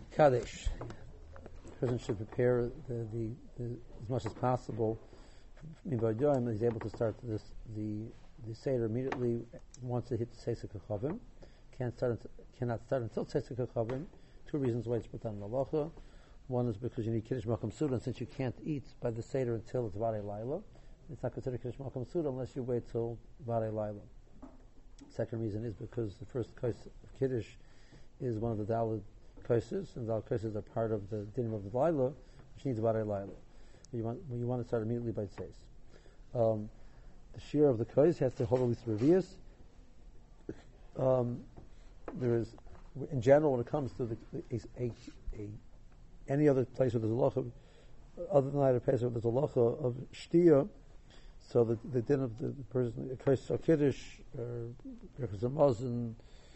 Kaddish. The person should prepare the as much as possible. He's able to start the Seder immediately once it hits Seisek HaChavim. Cannot start until Seisek HaChavim. Two reasons why it's put on Malacha. One is because you need Kiddush Malkam Suda, and since you can't eat by the Seder until it's Varei Laila, it's not considered Kiddush Malkam Suda unless you wait till Varei Laila. Second reason is because the first kos of Kiddush is one of the Daled koses, and Daled koses are part of the dinim of the Laila, which needs Varei Laila. You want to start immediately by Tzeis. The shear of the kos has to hold at least Revius. There is, in general, when it comes to any other place where there's a locha, other than that, place where there's a locha of shtia, so the din of the person, kos or Kiddush, or Birchas Hamazon,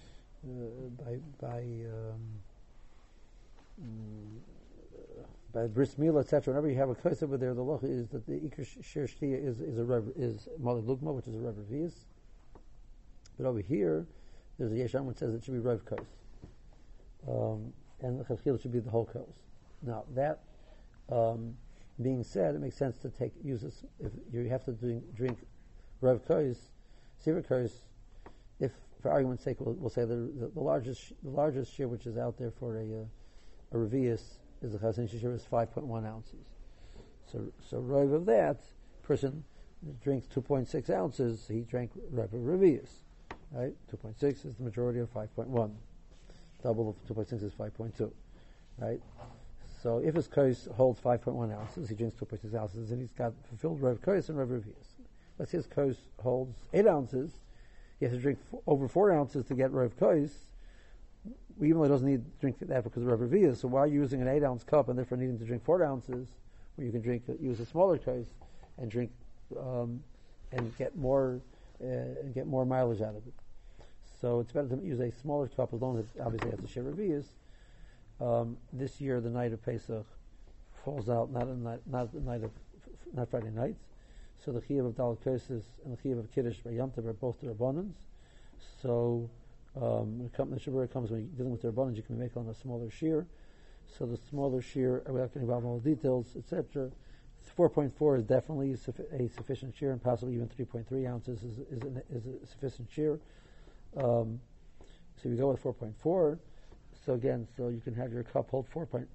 by bris milah, etc. Whenever you have a kos over there, the locha is that the ikar shir shtia is malei lugma, which is a rev revius. But over here, there's a yesham which says it should be rev kos, and the chachil should be the whole kos. Now that being said, it makes sense to use this if you have to drink rev kos, sivir kos. If, for argument's sake, we'll say the largest share which is out there for a revius is the chazon shir is 5.1 ounces. So rev of that person drinks 2.6 ounces. He drank rev of revius, right? 2.6 is the majority of 5.1. Double of 2.6 is 5.2, right? So if his kos holds 5.1 ounces, he drinks 2.6 ounces, and he's got fulfilled rev kos and rev revius. Let's say his kos holds 8 ounces, he has to drink over 4 ounces to get rev kos, even though he doesn't need to drink that because of rev revius. So why are you using an 8-ounce cup and therefore needing to drink 4 ounces, where you can use a smaller kos and drink and get more mileage out of it? So it's better to use a smaller cup as long as it obviously has to share revius. This year, the night of Pesach falls out not Friday night, so the chiyuv of Daled Koses and the chiyuv of Kiddush by Yom Tov are both the Rabbanans. So when the Shabbat comes, when you're dealing with the Rabbanans, you can make on a smaller shear. So the smaller shear, without getting involved in all the details, etc. 4.4 is definitely a sufficient shear, and possibly even 3.3 ounces is a sufficient shear. So you go with 4.4. So again, you can have your cup hold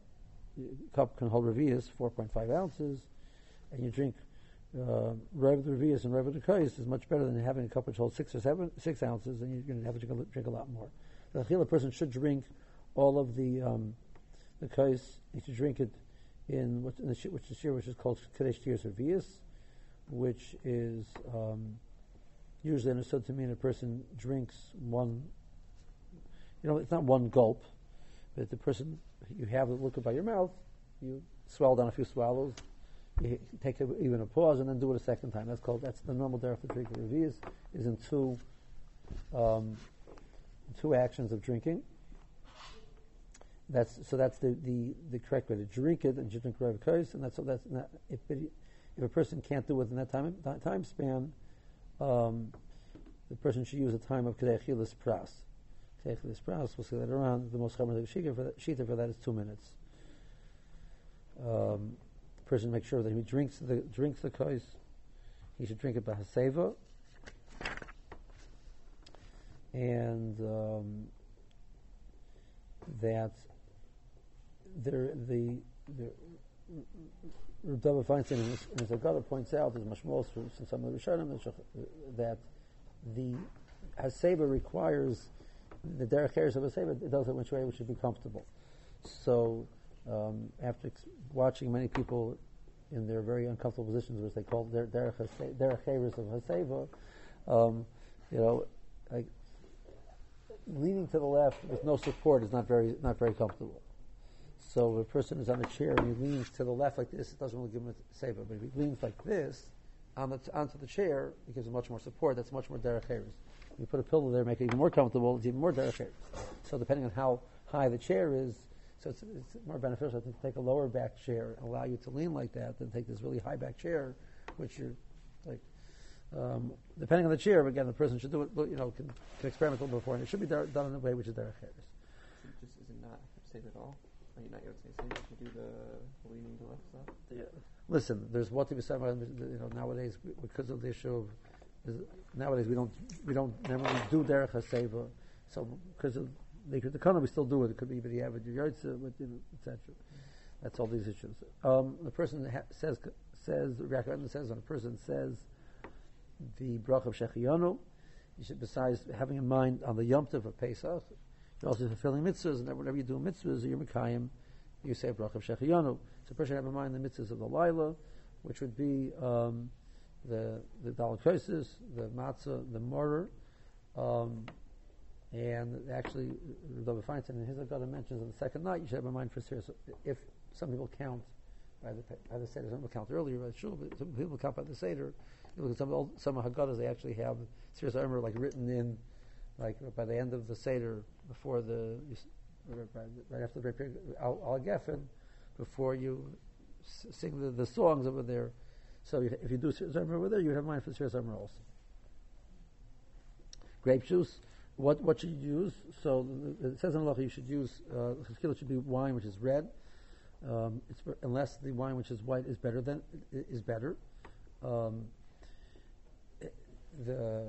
cup can hold revius 4.5 ounces, and you drink rev the revius and rev the kos is much better than having a cup which holds 6 ounces, and you're going to have to drink a lot more. The chila person should drink all of the kos. He should drink it in which is called kadesh tiers revius, which is usually understood to mean a person drinks one. It's not one gulp. But the person, you have it liquid by your mouth, you swallow down a few swallows, you take even a pause, and then do it a second time. That's the normal derech to drink the revius, is in two actions of drinking. That's the correct way to drink it, and you drink rev kos, and that's not, if a person can't do it in that time span, the person should use a time of kedei achilas pras. This process, we'll see later on, the most common shita for that is 2 minutes. The person makes sure that he drinks the kos. He should drink it by haseva, and that the Rabbi Feinstein in his Haggadah points out, as much more from some of the Rishonim, that the haseva requires the derech eretz of a sefer. It does it which way we should be comfortable. So after watching many people in their very uncomfortable positions, which they call derech eretz of haseva, like leaning to the left with no support is not very comfortable. So if a person is on a chair and he leans to the left like this, it doesn't really give him a sefer. But if he leans like this onto the chair, it gives him much more support. That's much more derech eretz. You put a pillow there, make it even more comfortable, it's even more derech eretz. So depending on how high the chair is, so it's more beneficial to take a lower back chair and allow you to lean like that than take this really high back chair, which you're like, depending on the chair, again, the person should do it, can experiment a little before, and it should be done in a way which is derech eretz. Just is it not safe at all? Are you not Yotze Seder? You do the leaning the left side? Yeah. Listen, there's what to be said. Nowadays, because of the issue of nowadays we don't normally do derech haseva. So because of the kana, we still do it. It could be the average yotze, but etc. That's all these issues. The person says Rav says when a person says the bracha of Shechiyanu, you should, besides having in mind on the Yom Tov of Pesach, you're also fulfilling mitzvahs, and that whenever you do mitzvahs, you're Mekayim, you say bracha of Shechiyanu. So a person have in mind the mitzvahs of the Laila, which would be the Daled Kosos, the Matzah, the Mortar, and actually, Rabbi Feinstein in his Haggadah mentions on the second night, you should have in mind for serious. If some people count by the Seder, some people count earlier by Shul, but some people count by the Seder. You look at some Haggadahs, they actually have Sirius Omer like written in, like by the end of the Seder, before right after the very Al Geffen, before you sing the songs over there. So if you do Sirius Omer over there, you have mind for Sirius Omer also. Grape juice. What should you use? So it says in Allah you should use it should be wine which is red, unless the wine which is white is better. The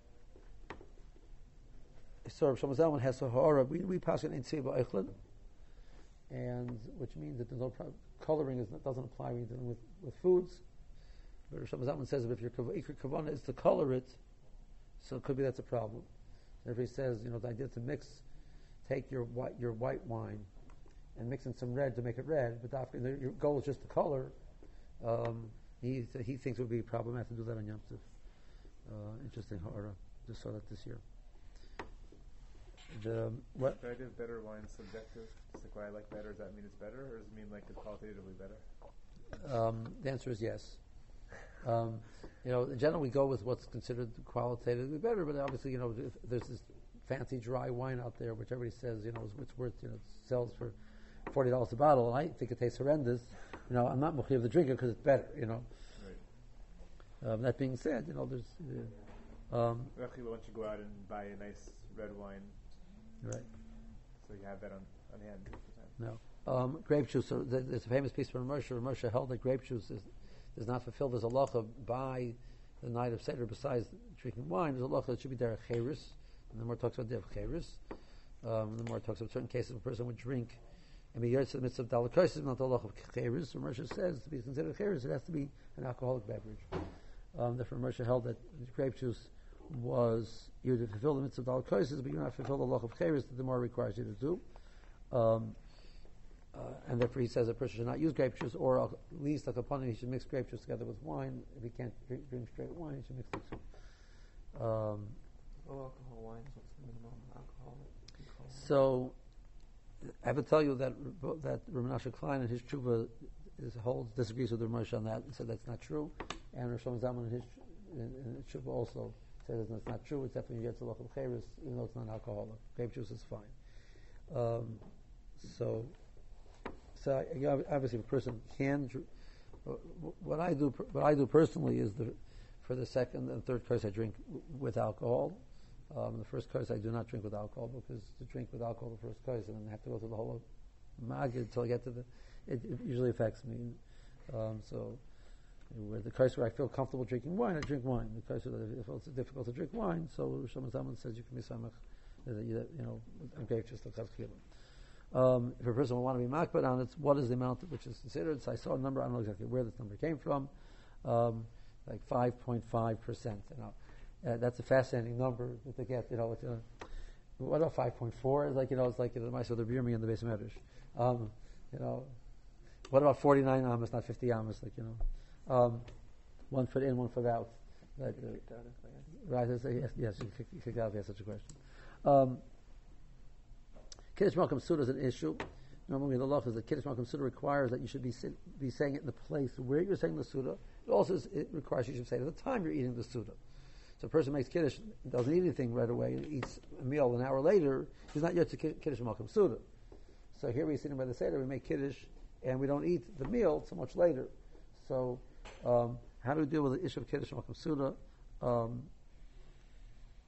Rav Shlomo Zalman has Sahara. We pass it in Tzeva Eichlin, and which means that there's no coloring doesn't apply when you're dealing with foods. But Rav Shlomo Zalman says that if your kavanah is to color it, so it could be that's a problem. If he says, the idea to take your white wine and mix in some red to make it red, but your goal is just the color. He thinks it would be problematic to do that on Yom Tov. Interesting, Ha'ara. Just saw that this year. What? The idea of better wine subjective. Just like why I like better, does that mean it's better, or does it mean like it's qualitatively better? The answer is yes. In general, we go with what's considered qualitatively better, but obviously, if there's this fancy dry wine out there, which everybody says, it's worth, it sells for $40 a bottle, and I think it tastes horrendous. I'm not mukhir of the drinker because it's better. Right. That being said, there's. Actually, why don't you go out and buy a nice red wine? Right. So you have that on hand. No. Grape juice. So there's a famous piece from Moshe. Moshe held that grape juice is not fulfilled as a halacha by the night of Seder. Besides drinking wine, there's a halacha that should be derech cheres, and the more it talks about derech cheres, the more it talks about certain cases of a person would drink and be yotze in the midst of daled kosos, not the halacha of cheres. So Moshe says to be considered cheres, it has to be an alcoholic beverage. Therefore, Moshe held that grape juice was you to fulfill the midst of daled kosos, but you not fulfill the halacha of cheres that the more requires you to do. And therefore he says a person should not use grape juice, or at least like upon he should mix grape juice together with wine. If he can't drink straight wine, he should mix the two. Low alcohol wines, what's the minimum alcohol? So I have to tell you that Rav Menashe Klein in his tshuva disagrees with Rav Moshe on that and said that's not true. And Rav Shlomo Zalman in his tshuva also says that's not true. It's definitely gets a lot of cheres, even though it's not alcoholic. Grape juice is fine. So obviously, if a person can, what I do personally is for the second and third course I drink with alcohol. The first course I do not drink with alcohol because to drink with alcohol the first course and then I have to go through the whole magid until I get to it usually affects me. So the course where I feel comfortable drinking wine, I drink wine. The course where I feel it's difficult to drink wine, so Shlomo Zalman says you can be samach, I'm grape juice l'chad chila. If a person will want to be makbid on it, what is the amount which is considered? So I saw a number, I don't know exactly where this number came from, like 5.5%. That's a fascinating number to get. What about 5.4? It's like it's like the mice with the beer me in the base of Medrash. What about 49 amos, not 50 amos? 1 foot in, 1 foot out. Right? Yes, you kicked out if you have such a question. Kiddush Malkum Suda is an issue. Normally the law is that Kiddush Malkum Suda requires that you should be saying it in the place where you're saying the Suda. It requires you should say it at the time you're eating the Suda. So a person makes Kiddush, doesn't eat anything right away, eats a meal an hour later, he's not yet to Kiddush Malkum Suda. So here we're sitting by the Seder, we make Kiddush, and we don't eat the meal so much later. So how do we deal with the issue of Kiddush Malkum Suda?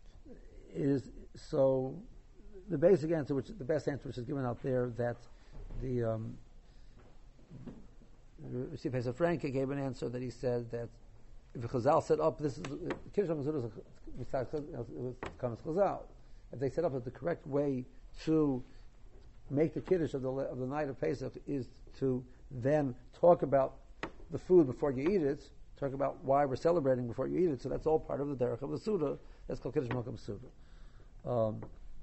The basic answer, the best answer which is given out there, that Rav Pesach Franke gave an answer that he said that if a Chazal set up, this is Kiddush HaMezuzah comes Chazal. If they set up that the correct way to make the Kiddush of the night of Pesach is to then talk about the food before you eat it, talk about why we're celebrating before you eat it. So that's all part of the derech of the Suda. That's called Kiddush Malkam Suda.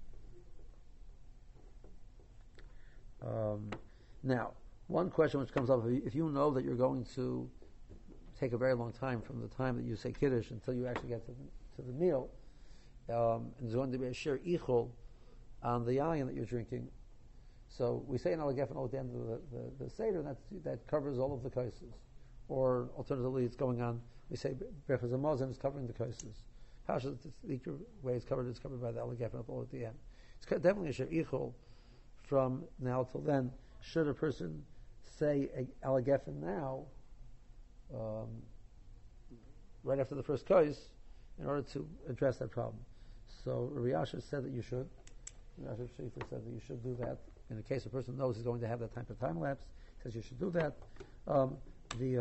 Now, one question which comes up, if you know that you're going to take a very long time from the time that you say Kiddush until you actually get to the meal, and there's going to be a share ichol on the yayin that you're drinking, so we say an alagefan at the end of the Seder, and that covers all of the cases. Or alternatively, it's going on, we say Berachas HaMazon is covering the cases. Pasha, the way it's covered by the alagefan all at the end. It's definitely a share ichol from now till then. Should a person say alagefan now, right after the first kais, in order to address that problem? So Rabbi Yasha said that you should. Rabbi Yasha Shifra said that you should do that. In the case a person knows he's going to have that time for time lapse, he says you should do that. The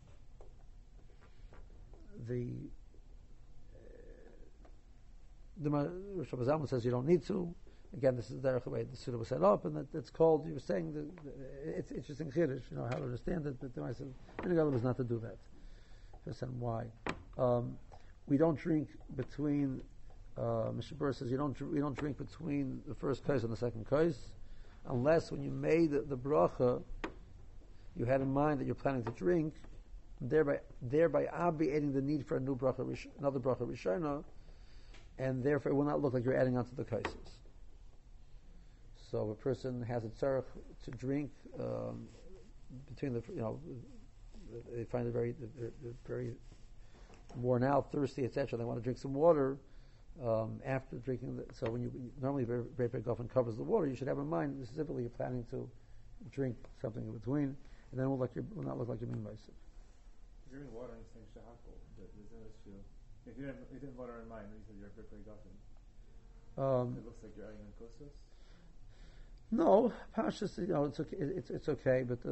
Rosh Hashanah says you don't need to. Again, this is the way the Suda was set up, and it's called. You were saying that it's interesting chiddush, how to understand it. But then I said, the goal was not to do that. First, and why? We don't drink between. Mr. Burr says we don't drink between the first kais and the second kais, unless when you made the bracha, you had in mind that you're planning to drink, thereby obviating the need for a new bracha, another bracha rishona, and therefore it will not look like you're adding on to the kaises. So if a person has a tzarech to drink between they find it very worn out, thirsty, etc. They want to drink some water after drinking. So when you normally very big often covers the water, you should have in mind specifically you're planning to drink something in between, and then it will not look like you're being myself. Drinking water and saying shahakol, there's no issue. If you didn't water in mind, you said you're very often. It looks like you're adding on kosos. No, Pashas, it's okay. It's okay, but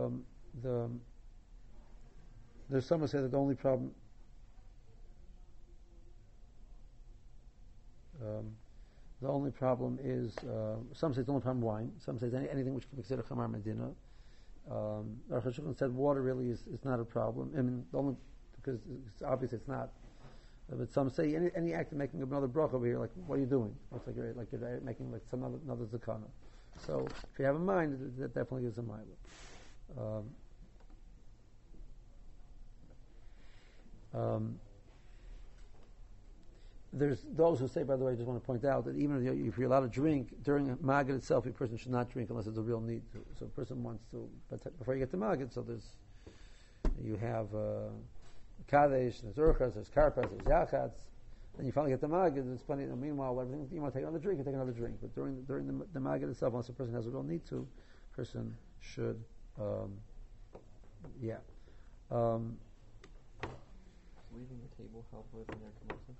there's some who say that the only problem. The only problem is some say the only problem wine. Some say anything which can be considered chamar medina. Aruch HaShulchan said water really is not a problem. I mean, only because it's obvious it's not. But some say any act of making another bracha over here, like what are you doing? It's like you're making like some another zakana. So if you have in mind, that definitely is a mila. There's those who say, by the way, I just want to point out that even if you're allowed to drink during Magid itself, a person should not drink unless there's a real need to. So a person wants to, but before you get to Magid, so you have Kadesh, there's Urchas, there's Karpas, there's Yachats. Then you finally get the Magid, there's plenty. Meanwhile, everything you want to take another drink, you take another drink. But during the Magid itself, unless a person has a real need to, a person should, Leaving the table help with in their commotion?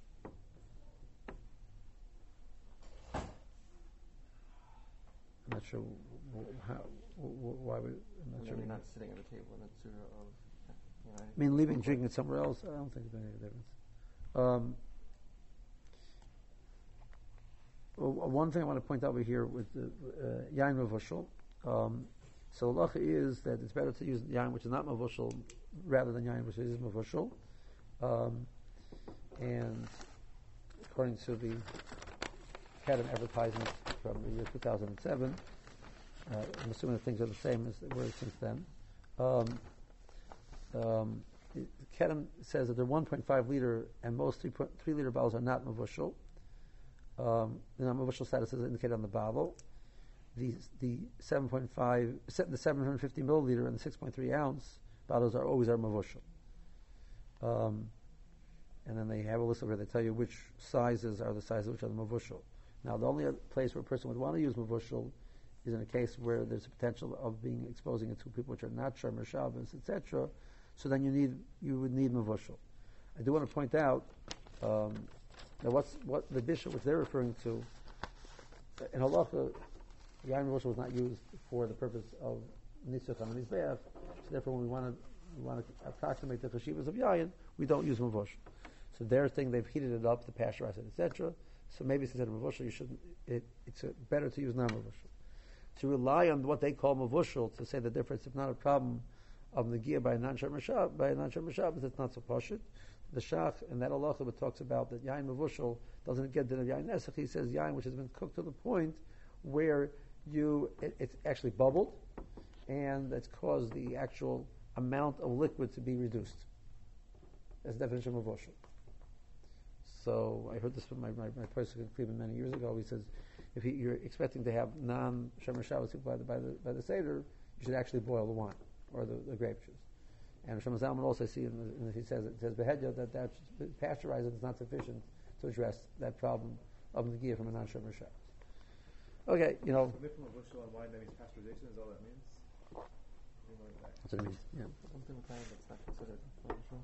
I'm not sure why we. I'm not sure. You're not sitting at the table in a surah of. I mean, leaving drinking it somewhere else. I don't think there's any difference. One thing I want to point out over here with the yain mavushal. So the halacha is that it's better to use yain which is not mavushal rather than yain which is mavushal. And according to the Kedem advertisement from the year 2007, I'm assuming that things are the same as they were since then. Kedem says that they're 1.5 liter and most 3 liter bottles are not mavushal. The non-mavushal status is indicated on the bottle. The 7.5, the 750 milliliter and the 6.3 ounce bottles are always mavushal. And then they have a list where they tell you which sizes are the sizes which are the mavushal. Now, the only other place where a person would want to use mavushal is in a case where there's a potential of exposing it to people which are not shomer Shabbos, etc. So then you would need mavushal. I do want to point out now what the bishop which they're referring to in halacha Yain Mavushal was not used for the purpose of Nitzach on the Mizbeach, so therefore when we want to approximate the chashivas of Yain, we don't use Mavushal. So their thing, they've heated it up to pasteurize it, etc. So maybe instead of Mavushal, you shouldn't. It's better to use non-Mavushal. To rely on what they call Mavushal to say the difference, if not a problem of Negiah by a non-Shem Rashab, it's not so poshut. The Shach and that halacha that talks about that Yain Mavushal doesn't get din of Yain Nesach. He says Yain which has been cooked to the point where it's actually bubbled and it's caused the actual amount of liquid to be reduced. That's the definition of Mavushal. So I heard this from my person in Cleveland many years ago. He says, if you're expecting to have non-Shem Rashab by the Seder, you should actually boil the wine or the grape juice. And Shlomo Zalman also he says behedya that pasteurizing is not sufficient to address that problem of Negiah from a non-Shem Rashab. Okay, So from a bushel on wine, that means pasteurization is all that means? That's what it means, yeah. Something like that that's not considered natural.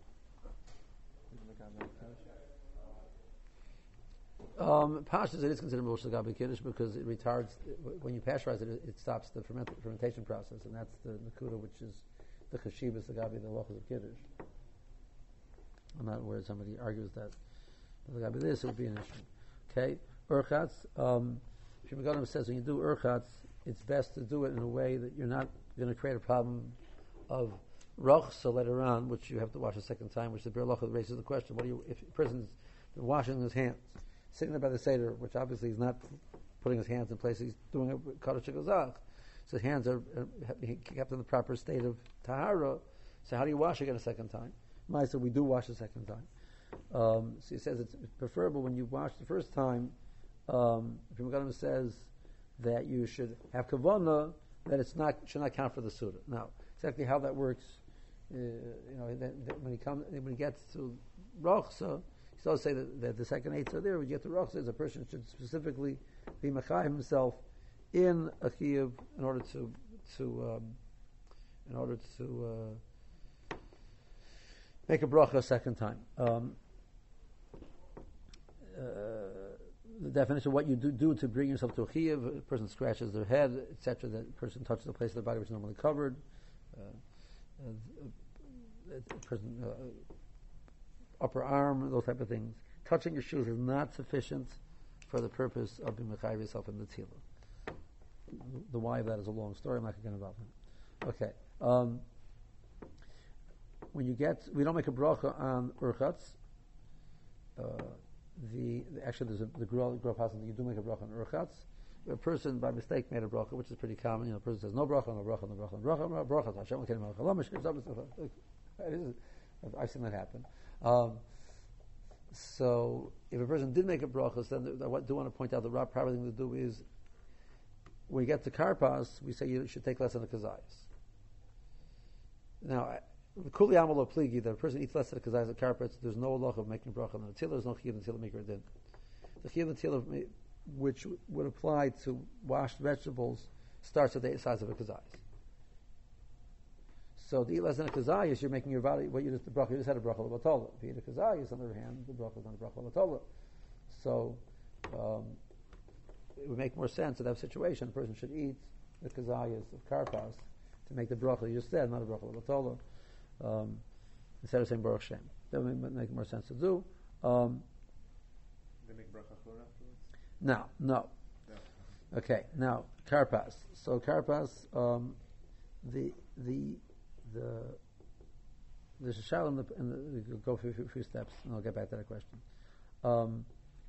Pashtus, it is considered Moshe Gabi Kiddush because it retards, when you pasteurize it, it stops the fermentation process, and that's the Nakuda, which is the Chashivas, the Gabi, the Lochas of Kiddush. I'm not aware somebody argues that. The Gabi this, it would be an issue. Okay, Urchatz, Shimon says when you do Urchatz, it's best to do it in a way that you're not going to create a problem of Roch, so later on, which you have to wash a second time, which the Bir Locha raises the question, if a person's been washing his hands, sitting there by the Seder, which obviously he's not putting his hands in place, he's doing a Kaddish Gazach. So his hands are kept in the proper state of Tahara. So how do you wash again a second time? Maisa, we do wash a second time. So he says it's preferable when you wash the first time. Shimon says that you should have kavanah, that should not count for the Suda. Now, exactly how that works, when he gets to Rochsa, he still say that the second eights are there. When you get to Rochsa, a person should specifically be machayim himself in a chiyuv in order to make a bracha a second time. The definition of what you do to bring yourself to a chiyuv: a person scratches their head, etc. That person touches the place of the body which is normally covered. A person upper arm, those type of things. Touching your shoes is not sufficient for the purpose of being mechayiv yourself in the tefillah. The why of that is a long story. I'm not going to get involved in it. Okay. We don't make a bracha on urchatz. Actually, there's the Gra passage that you do make a bracha on urchatz. A person by mistake made a bracha, which is pretty common. A person says no bracha, no bracha, no bracha, no bracha. Hashem I've seen that happen. So if a person did make a bracha, then I do want to point out the proper thing to do is when you get to karpas, we say you should take less than a kazayas. Now, kuli amalo pligi, that a person eats less than a kazayas of karpas, there's no law of making bracha on the tefillah. There's no chiyuv until maker din. The chiyuv until which would apply to washed vegetables starts at the size of a kazayas. So to eat less than a kazayas, you're making your body, you just had a bracha l'batola. If you eat a kazayas, on the other hand, the bracha is not a bracha l'batola. So it would make more sense in that situation. A person should eat the kazayas of karpas to make the bracha you just said, not a bracha l'batola, instead of saying Baruch Shem. That would make more sense to do. They make bracha chur afterwards? No. Okay, now karpas. So karpas, there's a shal in the go through a few steps, and I'll get back to that question.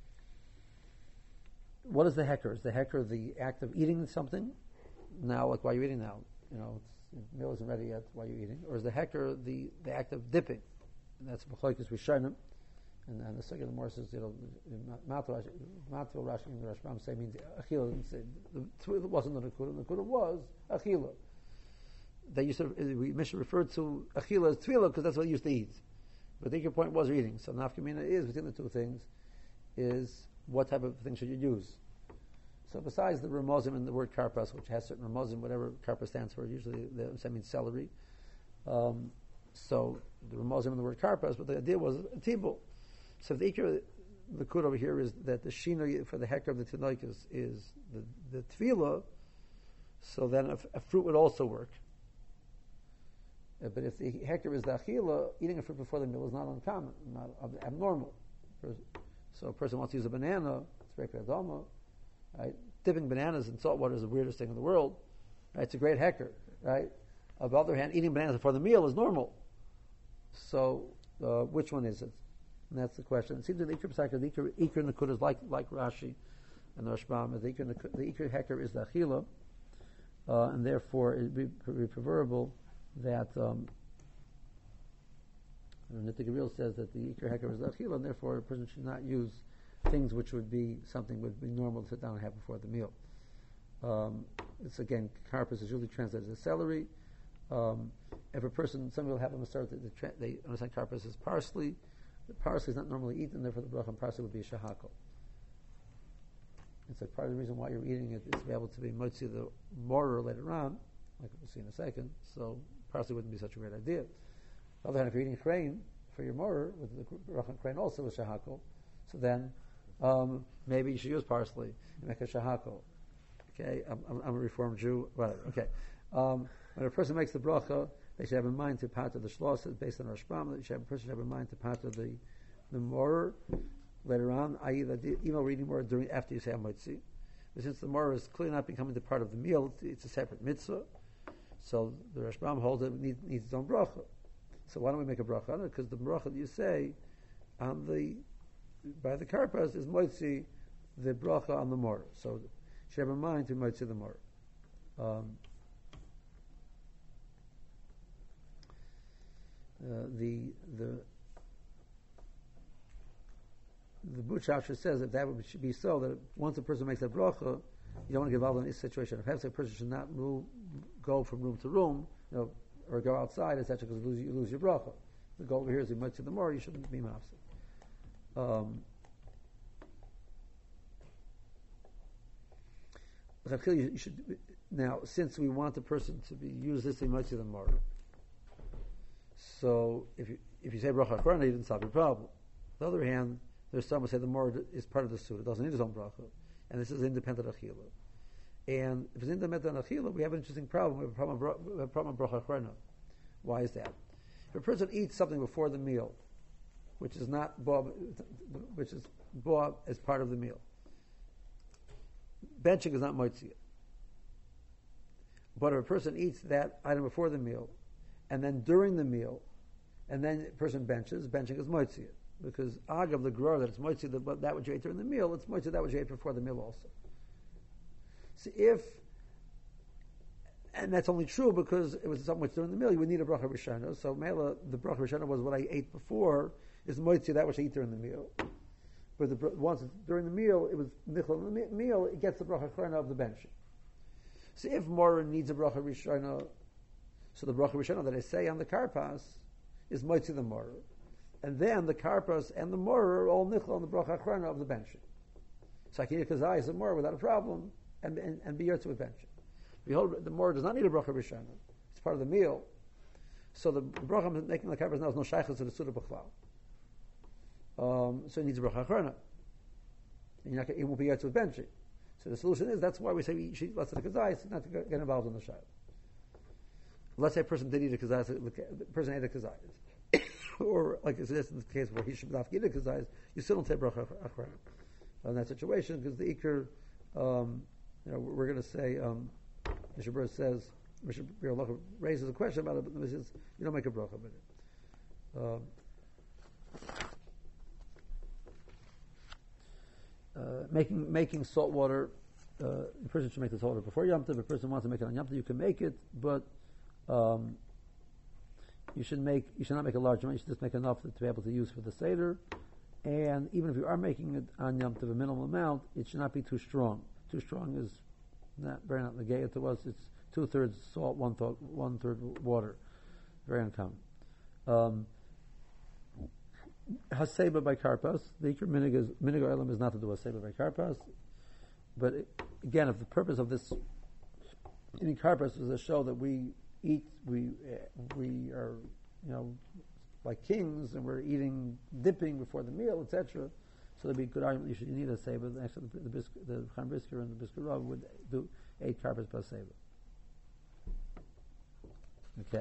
What is the hecker? Is the hecker the act of eating something? Now, like while you're eating now, the meal isn't ready yet. While you're eating, or is the hecker the act of dipping? And that's b'chokes rishonim, and the second more says Matul Rashi and the Rashbam say means achila. The tefillah wasn't the nakuda. The nakuda was achila. They used to, Mishnah referred to achila as tefillah because that's what they used to eat. But I think your point was eating. So nafkamina is between the two things is what type of thing should you use. So besides the ramozim and the word karpas, which has certain ramozim, whatever karpas stands for, usually that means celery. So the ramozim and the word karpas, but the idea was a tibul. So the the kud over here is that the shino for the hecker of the tinoikus is the tefillah, so then a fruit would also work. But if the hecker is the achila, eating a fruit before the meal is not uncommon, not abnormal. So a person wants to use a banana, it's very adama, right? Dipping bananas in salt water is the weirdest thing in the world. Right? It's a great hecker, right? On the other hand, eating bananas before the meal is normal. So which one is it? And that's the question. It seems that the Iker Pesach, the Iker Nakud is like Rashi and the Rashbam. The Iker Heker is the Achila, and therefore it would be preferable that Nittik Real says that the Iker Heker is the Achila, and therefore a person should not use things which would be something would be normal to sit down and have before the meal. It's again, karpas is usually translated as celery. If a person, some people have a start they understand karpas as parsley. The parsley is not normally eaten, therefore the bracha on parsley would be a shahakal. It's like part of the reason why you're eating it is to be able to be motzi the mortar later on, like we'll see in a second. So parsley wouldn't be such a great idea. On the other hand, if you're eating crane for your mortar, with the bracha on crane also is shahakal, so then maybe you should use parsley and make a shahakal. Okay, I'm a Reformed Jew, whatever. Okay, when a person makes the bracha, they should have in mind to part of the shlos based on Rashbam. A person should have in mind to part of the mortar later on, i.e. that even reading more during after you say Hamotzi. But since the mortar is clearly not becoming the part of the meal, it's a separate mitzvah. So the Rashbam holds it needs its own bracha. So why don't we make a bracha on it? Because the bracha that you say on by the karpas is motzi the bracha on the mortar. So you should have in mind to motzi the mortar. The Butchafsher says that should be so, that once a person makes a bracha, you don't want to get involved in this situation. Perhaps a person should not go from room to room, or go outside, etc., because you lose your bracha. The goal over here is you might see the more, you shouldn't be mafsed. You should now, since we want the person to use this, you might see the more. So if you say bracha achrona, you didn't solve your problem. On the other hand, there's some who say the more is part of the suit; it doesn't need its own bracha, and this is independent achila. And if it's independent achila, we have an interesting problem. We have a problem with bracha achrona. Why is that? If a person eats something before the meal, which is boab as part of the meal, benching is not motzia. But if a person eats that item before the meal, and then during the meal, and then a person benching is motzia. Because agav the gror that it's motzia that which you ate during the meal, it's motzia that which you ate before the meal also. So and that's only true because it was something which during the meal you would need a bracha rishana. So mela, the bracha rishana was what I ate before, is motzia that which I eat during the meal. But once it's during the meal, it was nichol in the meal, it gets the bracha achrona of the benching. So if Mora needs a bracha rishana, so the bracha rishana that I say on the karpas is motzia the Mora. And then the karpas and the Mora are all nichol on the bracha achrona of the benching. So I can eat kazai as a Mora without a problem and be yotze with benching. Behold, the Mora does not need a bracha rishana. It's part of the meal. So the bracha I'm making the karpas now is no shaychus to the suda b'chlal. So it needs a bracha achrona. And it won't be yotze with benching. So the solution is, that's why we say we should eat less than a kazai, not to get involved in the shayla. Let's say a person did eat a kazai, the person ate a kazai. Or, like it's in the case where he should not eat a kazai, you still don't say bracha achrona in that situation, because the ikr, we're going to say, Mr. Burr says, Mr. Burr raises a question about it, but he says, you don't make a bracha with it. Making salt water, the person should make the salt water before Yom Tov. If a person wants to make it on Yom Tov, you can make it, but you should not make a large amount. You should just make enough to be able to use for the Seder. And even if you are making it on Yom Tov, a minimal amount, it should not be too strong. Too strong is not negaya to us. It's 2/3 salt, 1/3 water. Very uncommon. Haseba by karpas. The ikr minig olam is not to do haseba by karpas. But again, if the purpose of this eating karpas is to show that we eat, we are, like kings, and we're dipping before the meal, etc. So there'd be a good argument you need a seva. Actually, the Chaim Brisker and the Brisker Rav would do 8 carpets plus seva. Okay.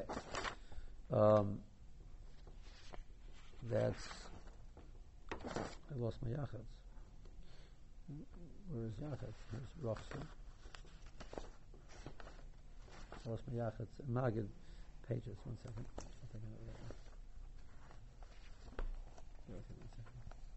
That's. I lost my yachats. Where is yachats? There's Rochster. I lost my yachats. Magid pages. 1 second. I'll take another one. Okay, 1 second.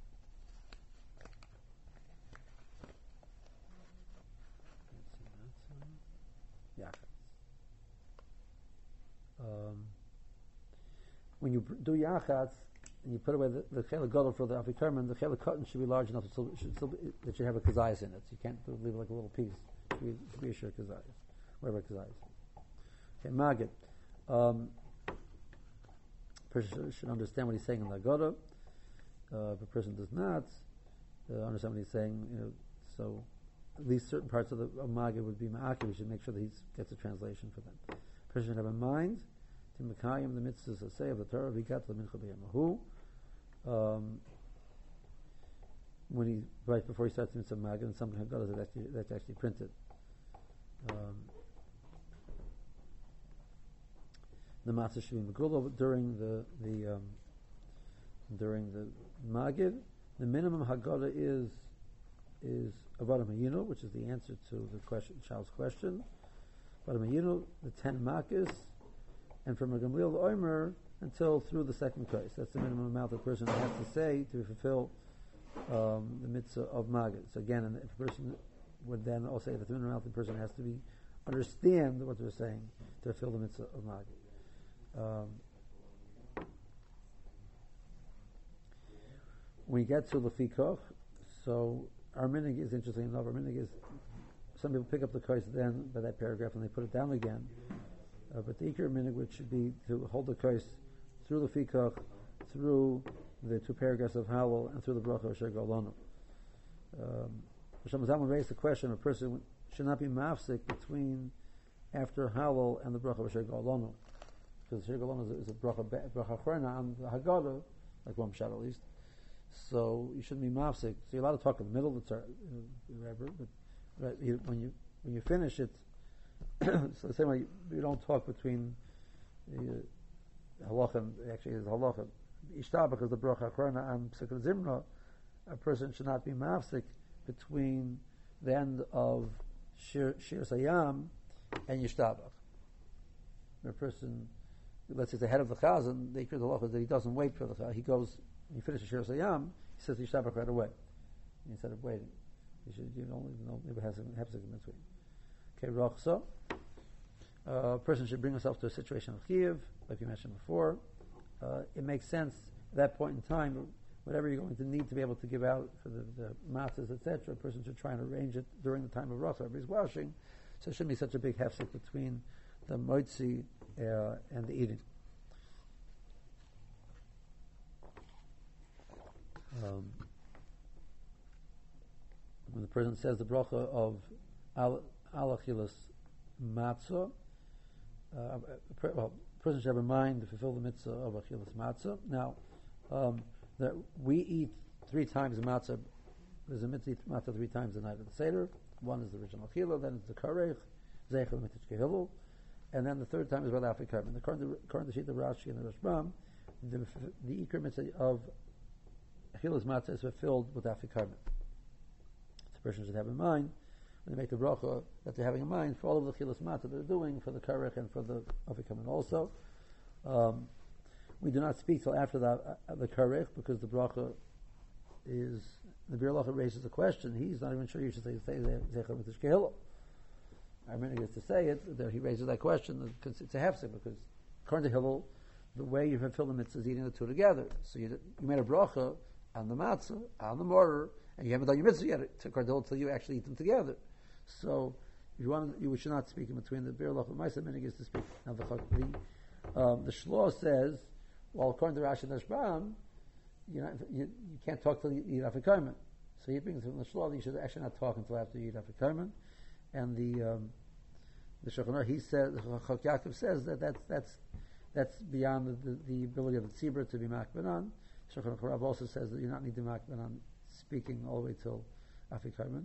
When you do yachats and you put away the chelik gadol for the afikarman, the chelik cotton should be large enough it should have a kazayas in it. So you can't leave it like a little piece. It should be a share kazayas, whatever kazayas. Okay, magid. Person should understand what he's saying in the Agada. If a person does not understand what he's saying, so at least certain parts of magid would be ma'aki. We should make sure that he gets a translation for them. A person should have in mind to mekayim the mitzvahs of say of the Torah v'gat l'mincha b'yamahu. When he right before he starts the mitzvah magid, and some Haggadahs that's actually printed. The matzah should be megula during the magid. The minimum Haggadah is Avodah Mayinu, which is the answer to the child's question. Avodah Mayinu, the 10 makis, and from a Gamliel Omer until through the second case. That's the minimum amount the person has to say to fulfill the mitzvah of magid. So again, if a person would then also say that the minimum amount the person has to understand what they're saying to fulfill the mitzvah of magid. When you get to Lefikoch, so our minig is interesting enough. Our minig is some people pick up the kais then by that paragraph and they put it down again. But the ikar minig, which should be to hold the kais through Lefikoch, through the 2 paragraphs of Hallel, and through the bracha of Asher Golanu. Hashem Zalman raised the question: a person should not be mafsik between after Hallel and the bracha of Asher Golanu. Because Asher Golanu is a bracha achrona on the Haggadah, like one shot at least. So you shouldn't be mafsik. So you're allowed to talk in the middle of the whatever, but when you finish it, so the same way you don't talk between halacha. Actually, it's halacha ishtar because the bracha achrona on Pesach Zimra, a person should not be mafsik between the end of Shir Sayam and Yishtabach. A person, let's say, the head of the chazan, they create the halacha that he doesn't wait for the chazan. He goes. When you finish the Shir Sayam, he says Yishtabach right away instead of waiting. You never have in between. Okay, Rachsa. A person should bring himself to a situation of Chiyuv, like we mentioned before. It makes sense at that point in time, whatever you're going to need to be able to give out for the matzahs, etc. A person should try and arrange it during the time of Rachsa. Everybody's washing, so it shouldn't be such a big hefsek between the moitzi and the eating. When the person says the bracha of alachilas matzah, a person should have in mind to fulfill the mitzvah of achilas matzah. Now, that we eat 3 times the matzah. There's a mitzvah matzah 3 times the night of the seder. One is the original achila, then it's the karech, zeichel mitzvah kehilu, and then the 3rd time is by the afikarman. According to the sheet of Rashi and the Rashbam, the ikar mitzvah of achilas matzah is fulfilled with afikarman. The person should have in mind when they make the bracha that they're having in mind for all of the achilas matzah they're doing for the karech and for the afikarman also. We do not speak till after the karech because the bracha is the Bir Lacha raises a question. He's not even sure you should say zeichel mitzvah kehilu. Our minhag is to say it. That he raises that question because it's a hefsek. Because according to Hillel, the way you fulfill the mitzvah is eating the 2 together. So you made a bracha on the matzah, on the mortar, and you haven't done your mitzvah yet. According to Hillel, until you actually eat them together. So if you want, you should not speak in between. The Bir Lacha and Ma'aseh minhag is to speak. Now the Shloh says, well, according to Rashi and Rashbam, you can't talk till you eat afikarman. So he brings from the Shloh that you should actually not talk until after you eat afikarman. And the Shulchan Aruch, he says, Chok Yaakov says that's beyond the ability of the tzibur to be makban on. Shulchan Aruch also says that you not need to makban on speaking all the way till Afikomen.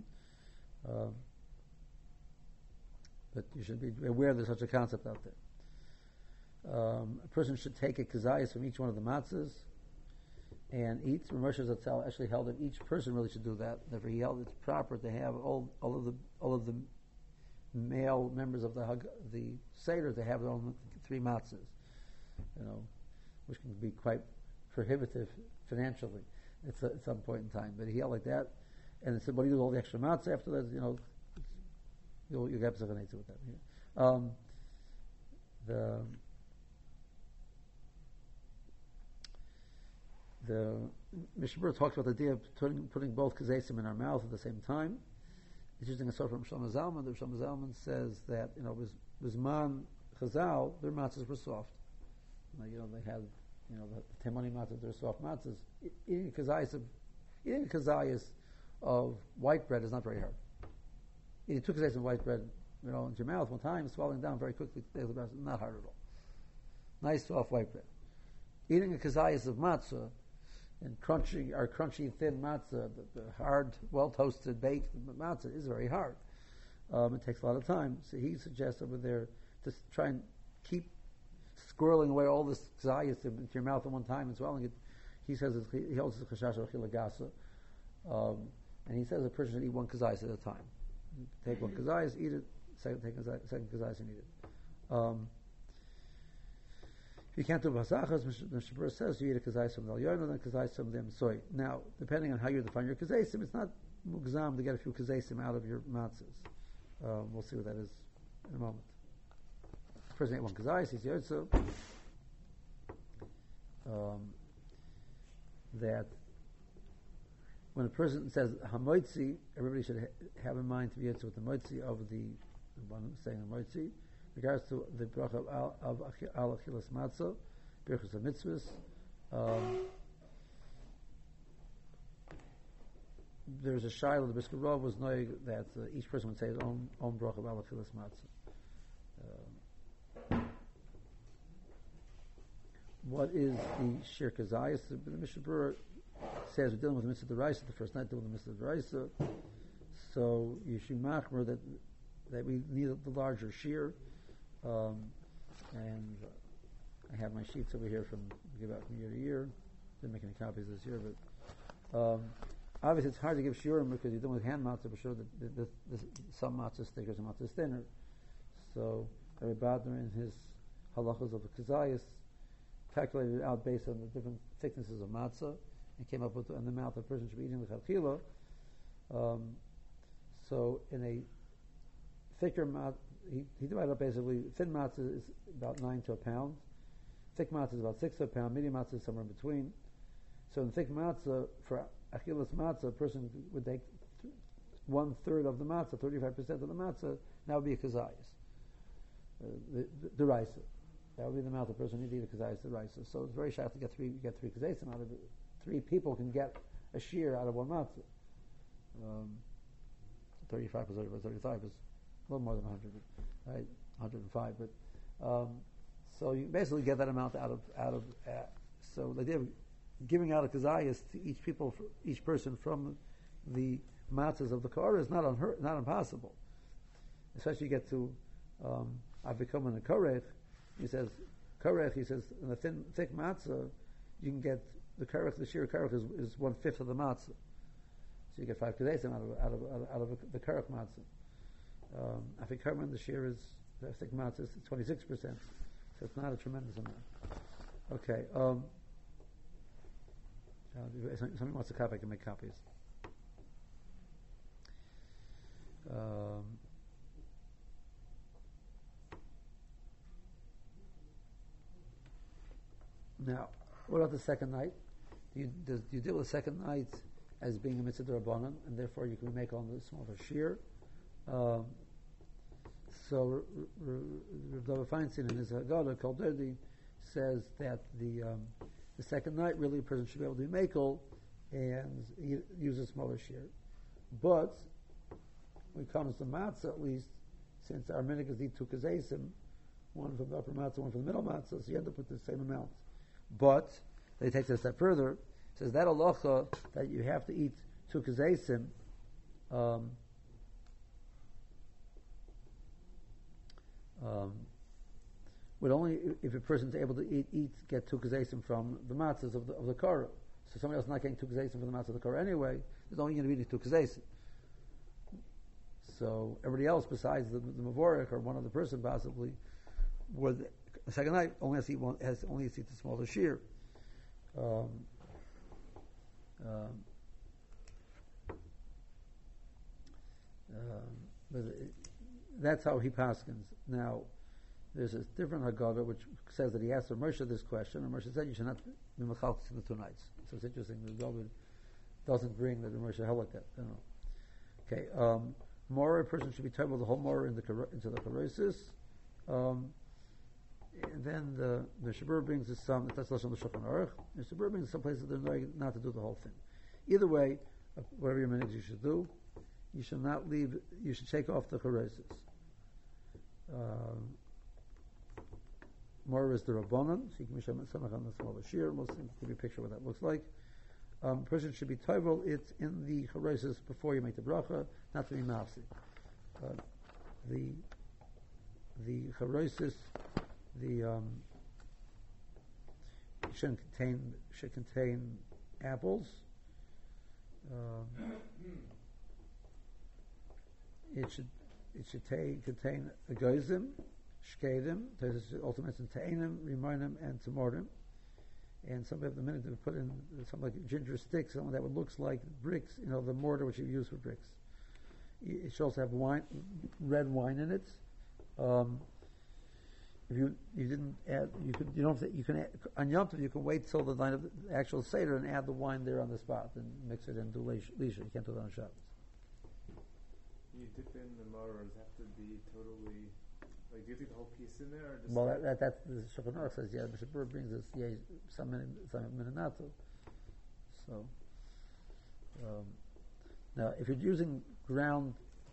But you should be aware there's such a concept out there. A person should take a kazayas from each one of the matzahs and eat. Moshe Zatzal actually held that each person really should do that. Therefore, he held it's proper to have all of the male members of the Seder to have their own 3 matzahs, which can be quite prohibitive financially at some point in time. But he held like that, and he said, "What do you do with all the extra matzah after that? You'll get something with that." The Mishnah Berurah talks about the idea of putting both kazesim in our mouth at the same time. It's using a source from Shlomo Zalman. The Shlomo Zalman says that was man chazal, their matzahs were soft. They had the Temani matzahs, they're soft matzahs. Eating a kazayas of white bread is not very hard. Eating 2 kazayas of white bread, into your mouth one time, swallowing down very quickly, not hard at all. Nice soft white bread. Eating a kazayas of matzah and crunchy thin matzah, the hard, well toasted, baked matzah is very hard. It takes a lot of time. So he suggests over there to try and keep squirreling away all this kazayas into your mouth at one time and swallowing it. He says he holds the chashash of chilagasa, and he says a person should eat 1 kazayas at a time. Take 1 kazayas, eat it. Second kazayas and eat it. If you can't do basachas, Mishnah Berurah says you eat a kazayis from the Elyon and kazayis from the Soy. Now, depending on how you define your kazaysim, it's not mugzam to get a few kazaysim out of your matzahs. We'll see what that is in a moment. The person ate 1 kazayis, he's yotzo. That when a person says hamoitzi, everybody should have in mind to be yotzo with the moitzi of the one saying the moitzi. Regards to the bracha of al achilas matzah, birchas of mitzvahs, there's a shaila. The Brisker Rav was knowing that each person would say his own bracha of al achilas matzah. What is the shir kazayas? The Mishnah Berurah says we're dealing with the mitzvah deraisa the first night, dealing with the mitzvah deraisa. So you should machmer that we need the larger shir. And I have my sheets over here give out from year to year. Didn't make any copies this year, but obviously it's hard to give shiurim because you're doing with hand matzah. For sure that some matzah is thicker, some matzah is thinner. So Rabbi Badner in his halachas of the kazayas calculated it out based on the different thicknesses of matzah and came up with the amount a person should be eating the chalchila. So in a thicker matzah, he divided up basically, thin matzah is about 9 to a pound, thick matzah is about 6 to a pound, medium matzah is somewhere in between. So in thick matzah, for achilas matzah, a person would take 1/3 of the matzah, 35% of the matzah, that would be a kazayas. The raisa. That would be the amount the person needs to eat a kazayas, the raisa. So it's very shy to get three kazayas out of it. 3 people can get a shear out of 1 matzah. 35 plus 35 is a little more than 100, right? 105, but so you basically get that amount out of. So the idea of giving out a kazayas to each person from the matzahs of the korah is not impossible. Especially you get to I've become in the korech. He says in the thick matzah you can get the korech. The sheer korech is 1/5 of the matzah, so you get 5 kazesim out of the korech matzah. I think Herman the share is the thick matzah is 26%, so it's not a tremendous amount. Okay. If somebody wants a copy, I can make copies. Now, what about the second night? Do you deal with the second night as being a mitzvah d'Rabbanan, and therefore you can make on the smaller shear? So Rav Dava Feinstein in his Haggadah called Derdi says that the second night really a person should be able to be makel and use a smaller shear. But when it comes to matzah, at least, since our minhag is eat 2 kazesim, 1 from the upper matzah, 1 from the middle matzah, so you end up with the same amount. But they take it a step further. Says that halacha that you have to eat two kazesim, would only if a person's able to get two kazesim from the matzahs of the korah. So somebody else not getting two kazesim from the matzah of the korah anyway, there's only going to be two kazesim. So everybody else besides the Mavorich or one other person possibly would the second night only has to eat the smaller shear. But that's how he paskins. Now, there's a different Haggadah which says that he asked Moshe this question, and Moshe said you should not be mechalkes in the 2 nights. So it's interesting that David doesn't bring the Moshe halakat. Okay, more a person should be told the whole more into the karosis. And then the Shabur brings us some. That's less on the Shulchan Aruch. The Shabur brings some places they're knowing not to do the whole thing. Either way, whatever your minutes you should do, you should not leave. You should take off the karosis. More is the Rabbanon, so you can be Samach on the smaller shear. We'll give you a picture of what that looks like. A person should be toivel it in the charosis before you make the bracha, not to be mafsi. The charosis, should contain apples. It should contain a goizim, shkedim. There's also mentioned te'enim, rimonim, and tamorim. And some of the minute they put in something like ginger sticks, something that looks like bricks. The mortar which you use for bricks. It should also have red wine in it. If you didn't add, you can add, on Yom Tov you can wait till the night of the actual Seder and add the wine there on the spot and mix it and do leisure. You can't do that on Shabbos. You dip in the mortars have to be totally. Like, do you think the whole piece in there? Or just well, that's the Shulchan Aruch says. Yeah, the Shabur brings us some minanato. So now, if you're using ground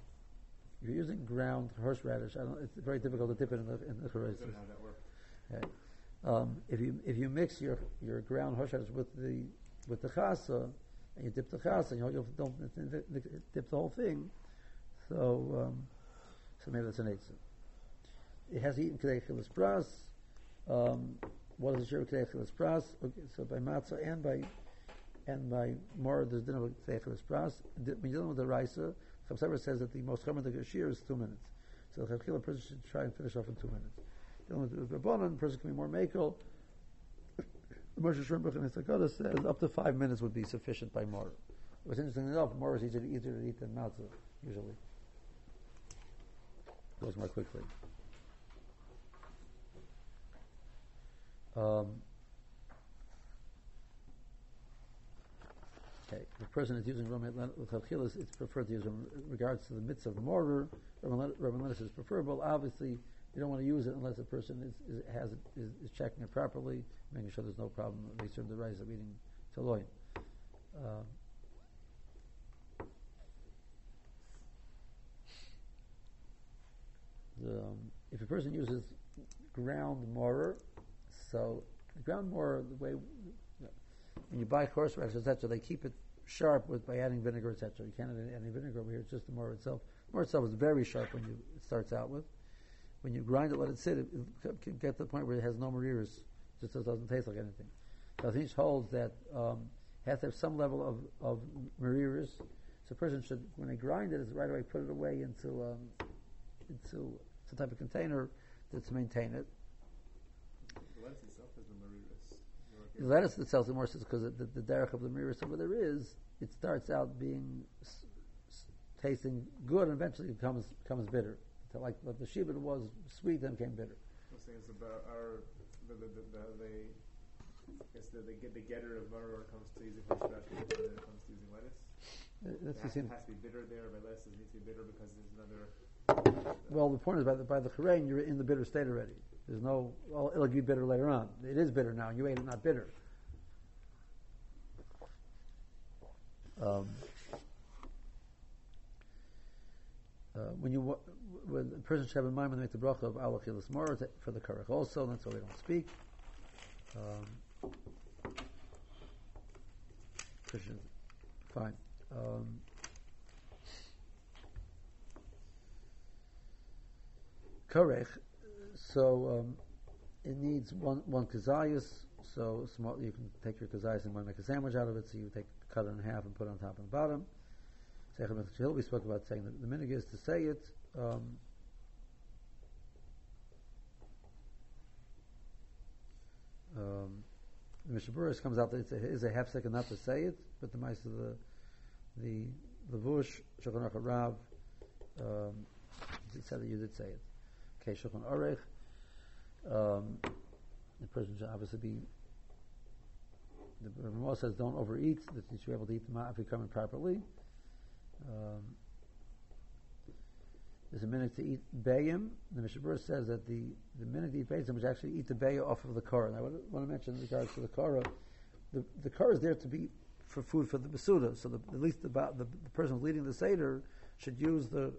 horseradish, it's very difficult to dip it in the charosis. I don't know how that works. Okay. If you mix your ground horseradish with the chasa and you dip the chasa, you don't dip the whole thing. So maybe that's an eitzah. It has eaten kedei chilas pras. What is the share of kedei chilas pras? Okay, so by matzah and by more, there's dinner of kedei chilas pras. When you're dealing with the raisa, Chaim says that the most common shear is 2 minutes. So the a person should try and finish off in 2 minutes. Dealing with the rabbanon, the person can be more makel. The Moshe Shrimbach in his Haggadah says up to 5 minutes would be sufficient by more. What's interesting enough, more is easier to eat than matzah usually. Goes more quickly. Okay, if a person is using Roman with Chavchilas, it's preferred to use in regards to the mitzvah of the mortar. Roman lettuce is preferable. Obviously, you don't want to use it unless a person is checking it properly, making sure there's no problem. They serve the rice of eating taloin. If a person uses ground mortar, so the ground mortar, the way when you buy horseradish, etc., they keep it sharp by adding vinegar, etc. You can't add any vinegar over here; it's just the mortar itself. The mortar itself is very sharp when it starts out with. When you grind it, let it sit, it can get to the point where it has no mariras, just doesn't taste like anything. So I think it holds that has to have some level of mariras. So a person should, when they grind it, is right away put it away into some type of container to maintain it. The lettuce itself has the mariras. The lettuce itself is more because the derech of the mariras over there is, it starts out being tasting good and eventually it becomes bitter. So like what the shibud was sweet, then became bitter. I was saying it's about the getter of maror comes to using horseradish and then it comes to using lettuce. It has to be bitter there, but lettuce needs to be bitter because there's another. Well, the point is by the charein, you're in the bitter state already. There's no, it'll be bitter later on. It is bitter now, and you ate it not bitter. When the person should have in mind when they make the bracha of Allah Chilas Mor for the karach also, that's why we don't speak. Fine. Korech, so it needs one kazayas, so small, you can take your kazayas and make a sandwich out of it, so you cut it in half and put it on top and bottom. We spoke about saying that the minig is to say it. The Mishnah Berurah comes out that it is a half second not to say it, but the mice of the Levush, Shulchan Aruch Rav, it said that you did say it. Okay, Shulchan Aruch. The person should obviously be. The Ramah says don't overeat; that you should be able to eat the ma'afikarman properly. There's a minute to eat bayim. The Mishnah Berurah says that the minute to eat bayim is actually eat the bayim off of the korah. And I want to mention in regards to the korah, the korah is there to be for food for the besuda. So at least the person leading the seder should use the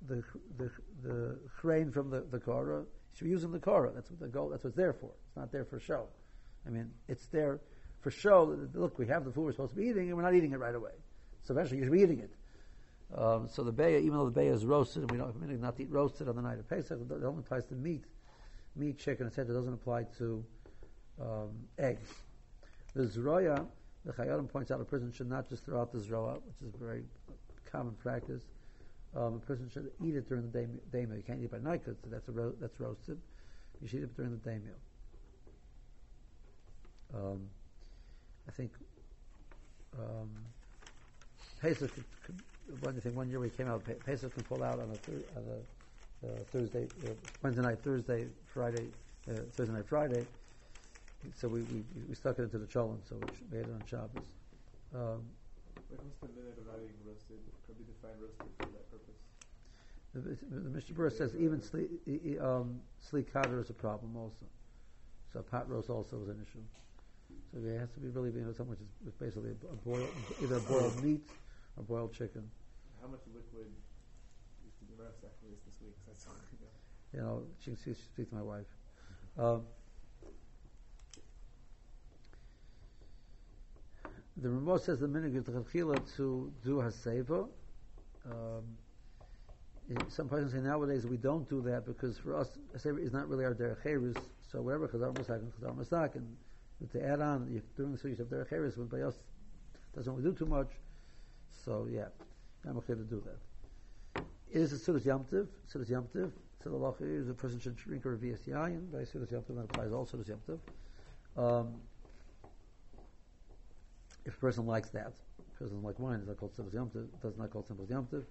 chrein from the korah. He should be using the korah. That's what the goal. That's what it's there for. It's not there for show. I mean, it's there for show. Look, we have the food we're supposed to be eating, and we're not eating it right away. So eventually, you should be eating it. So the bayah, even though the bayah is roasted, and we don't not to eat roasted on the night of Pesach, it only applies to meat, chicken, etc. It doesn't apply to eggs. The zroya, the Chayyim points out, a person should not just throw out the zroya, which is a very common practice. A person should eat it during the day meal. You can't eat it by night because that's roasted. You should eat it during the day meal. I think Pesach one year we came out, Pesach can fall out on a Thursday, Wednesday night, Thursday, Friday, Thursday night, Friday. So we stuck it into the cholent, so we ate it on Shabbos. When comes to the minute of not eating roasted, could be defined roasted for that purpose? The Mishnah Berurah says even sleek kader is a problem also. So pot roast also is an issue. So it has to be really something which is basically either a boiled meat or boiled chicken. How much liquid used to be exactly this week? That's all, she can speak to my wife. The Ramah says the minhag is to do haseva. Some persons say nowadays we don't do that because for us haseva is not really our derech cherus. So whatever chazar masak, and to add on, you're doing so you have derech cherus, but by us doesn't really do too much. So yeah, I'm okay to do that. It is a Sudas Yamtiv. So the halacha is a person should drink a revius yayin by Sudas Yamtiv. That applies also to Yamtiv. If a person likes that, a person doesn't like wine, it's not called Sudas Yamtiv. It does not called simple Yamtiv.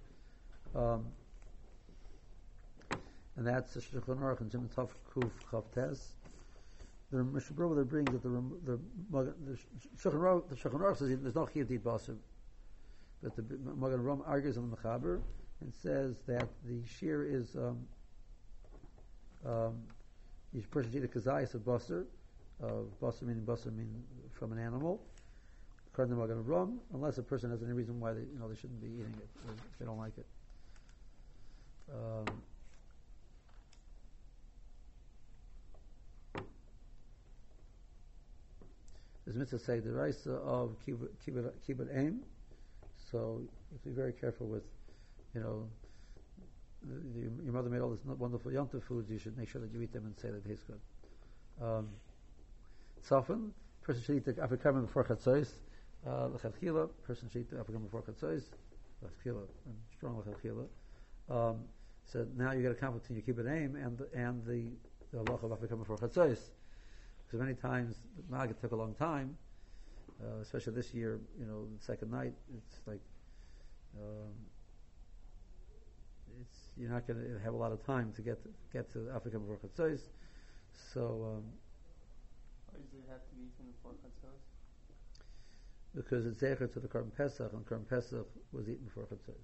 And that's the Shulchan Aruch and Jim Tov Kuf Chav Tes. The Mishnah Berurah brings that the Shulchan Aruch says there's no chiyuv to eat basar, but the Magen Ram argues on the Mechaber and says that the shear is each person should eat a kazayas of basar meaning from an animal, according to Magen Ram, unless a person has any reason why they shouldn't be eating it if they don't like it. There's mitzvah say the raisa of kibbut aim, so you have to be very careful with, your mother made all this wonderful yontif foods. You should make sure that you eat them and say that it tastes good. Tzafin, person should eat the afikarman before chatzos. L'chadchila, person should eat the afikarman before chatzos. L'chadchila, and strong l'chadchila. So now you get a conflict between your kibbut aim and the halacha of afikarman before chatzos. Because many times the Maggid took a long time, especially this year. The second night, it's like you're not going to have a lot of time to get to Africa before Chatzos. So why does it have to be eaten before Chatzos? Because it's zecher to the Korban Pesach, and Korban Pesach was eaten before Chatzos.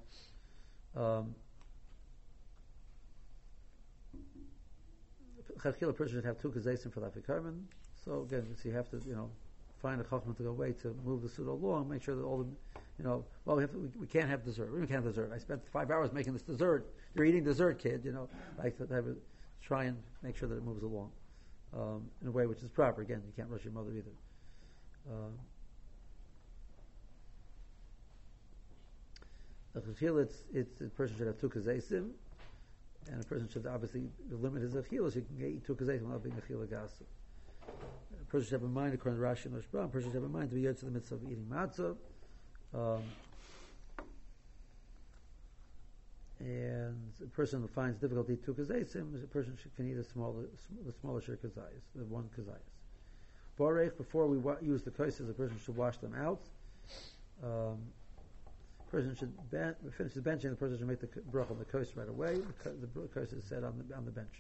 Chachil, a person should have two kazaysim for the afikarman. So again, you have to, find a chachma to go away to move the suda along, make sure that all the, we can't have dessert. We can't have dessert. I spent 5 hours making this dessert. You're eating dessert, kid. Try and make sure that it moves along in a way which is proper. Again, you can't rush your mother either. The person should have two kazesim, and a person should obviously limit his achila, so you can eat two kazesim without being achila gasa. A person should have in mind, according to Rashi and Rashba, a person should have in mind to be yet to the mitzvah of eating matzah. And a person who finds difficulty to kazesim is a person can eat the smaller share kazayas, the one kazayas. Borech, before we use the kaises, a person should wash them out. Person should finish the benching. The person should make the bracha on the kais right away. The kais is set on the bench.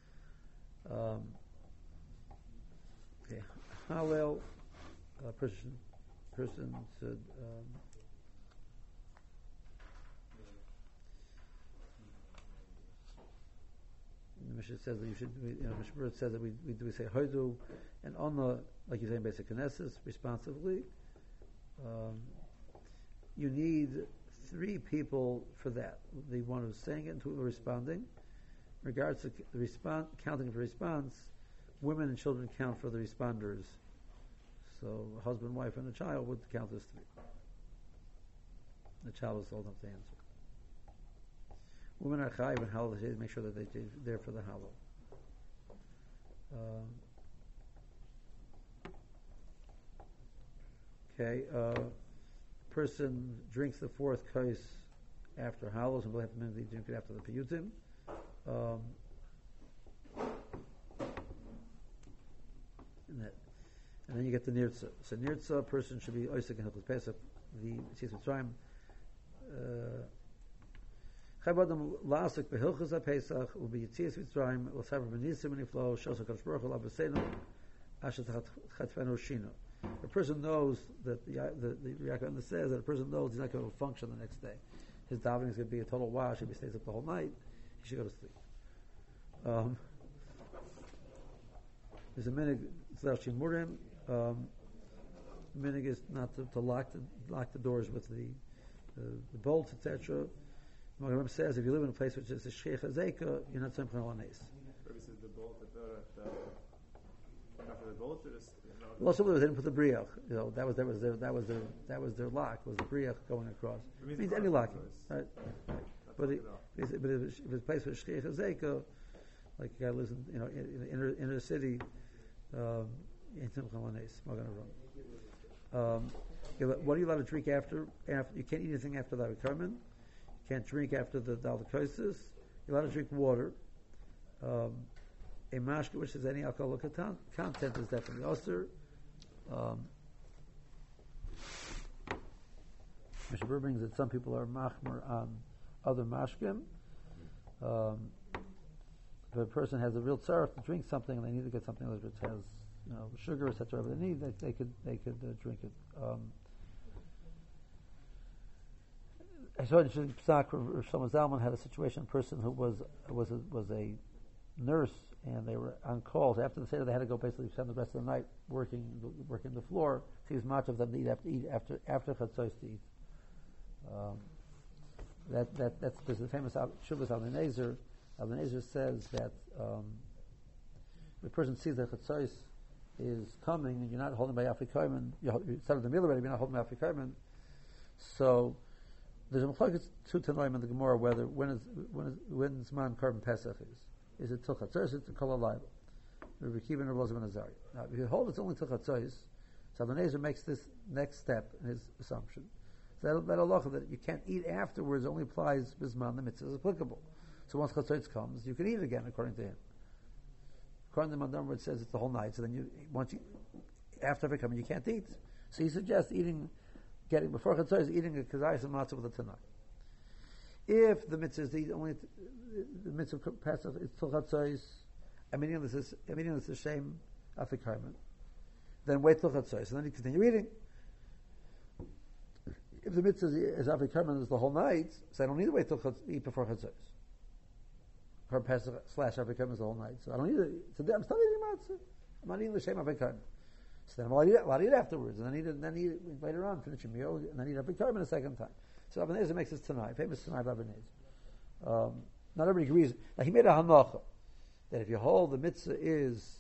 Okay, Hallel. Person should. The Mishnah says that you should. Mishnah says that we say hodu and on the, like you say in basic knesses responsively. You need 3 people for that. The one who's saying it and 2 who are responding. In regards to the counting for response, women and children count for the responders. So a husband, wife, and a child would count as 3. The child is old enough to answer. Women are chayiv and halal, they make sure that they're there for the halal. Person drinks the 4th kais after halos, and will have to drink it after the piyutim. And then you get the nirtza. So nirtza, a person should be oisek and hilchos pesach. The Yetzias Mitzrayim. Chavadam lasik behilchos pesach will be Yetzias Mitzrayim. Will saver benisim niflo shosek Kadosh Baruch Hu labasenu asher chatfenu shino. A person knows that the Yaakov says that a person knows he's not going to function the next day. His davening is going to be a total wash. If he stays up the whole night, he should go to sleep. There's a minig tzlach shimurim. Minig is not to lock the doors with the bolts, etc. Magen says if you live in a place which is a sheikh hazeka, you're not simchon al anes. Rabbi says the bolt after the bolt, or just well, some of them didn't put the briach. That was their lock. Was the briach going across? It means any locking, right? But if it's a place with shchiach hazeka, like a guy lives in inner city, what are you allowed to drink after? You can't eat anything after the Karman. You can't drink after the Dalkosis. You're allowed to drink water. A mashka which has any alcoholic content is definitely osir. Mishnah Berurah brings that some people are machmer on other mashkim. If a person has a real tzarech to drink something and they need to get something that has sugar, etc., whatever they need, they could drink it. I saw in Psak where Shlomo Zalman had a situation. A person who was a nurse and they were on calls after the seder. They had to go basically spend the rest of the night working the floor. So he's much of them to eat after chatzos to eat. That's the famous Shuvas Al Nezer. Al Nezer says that the person sees that chatzos is coming and you're not holding by Afikoyman. You started the meal already. You're not holding by Afikoyman. So there's a machlokes to Tanoim in the Gemara whether when Zman Korban Pesach is. Is it till chatzos? Is it till kol halayla? Rabbi Akiva and Rabbi Elazar ben Azariah. Now, if you hold it's only till chatzos, so the Nezer makes this next step in his assumption. So that halacha that you can't eat afterwards only applies bisman the mitzvah is applicable. So once chatzos comes, you can eat again according to him. According to the Mandam, it says it's the whole night. So then after it comes, you can't eat. So he suggests getting before chatzos, eating a kazayas and matzah with a tanai. If the mitzvah is the mitzvah Pesach is till chatzos, meaning this is a shame afikarman, then wait till chatzos, and then you continue eating. If the mitzvah is afikarman is the whole night, so I don't need to wait till eat before chatzos. Her Pesach / afikarman is the whole night, so I don't need to. So I'm still eating matzah. I'm not eating the shame afikarman. So then I'm allowed to eat afterwards, and then eat later on, finish a meal, and then eat afikarman a second time. So Abba Nezer makes this tonight, famous tonight of Abba Nezer. Not everybody agrees. Now he made a hanacha that if you hold the mitzvah is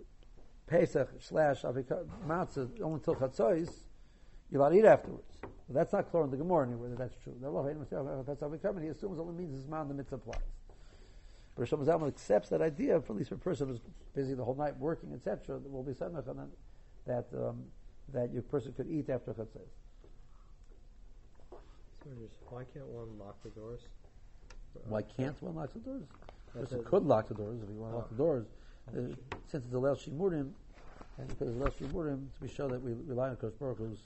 Pesach / matzah only till chatzos, you're allowed to eat afterwards. But that's not clear in the Gemara anywhere that that's true. He assumes only means his man the mitzvah applies. But Rosh Zalman accepts that idea, for at least for a person who's busy the whole night working, etc. There will be samech on that your person could eat after chatzos. Why can't one lock the doors? Why can't one lock the doors? A person could lock the doors if you want to lock the doors. Since it's a Leil Shimurim, and because it's Leil Shimurim, we show that we rely on Kosh Baruch Hu's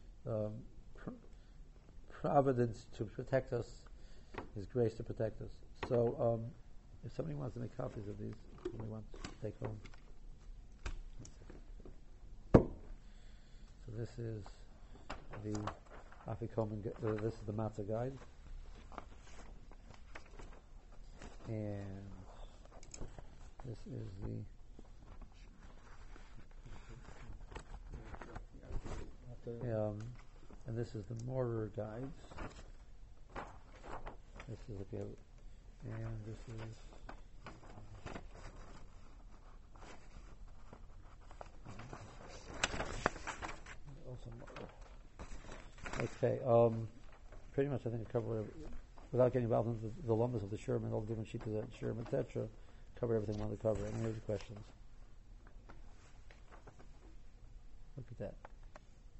providence to protect us, His grace to protect us. So, if somebody wants to make copies of these, somebody wants to take home. So this is the Afikomen. This is the Matzah guide, and this is and this is the mortar guides. This is okay, and this is. Okay, pretty much I think I covered, without getting involved in the lumbus of the Sherman, all the different sheets of the Sherman, etc., cover everything I wanted to cover. Any other questions? Look at that.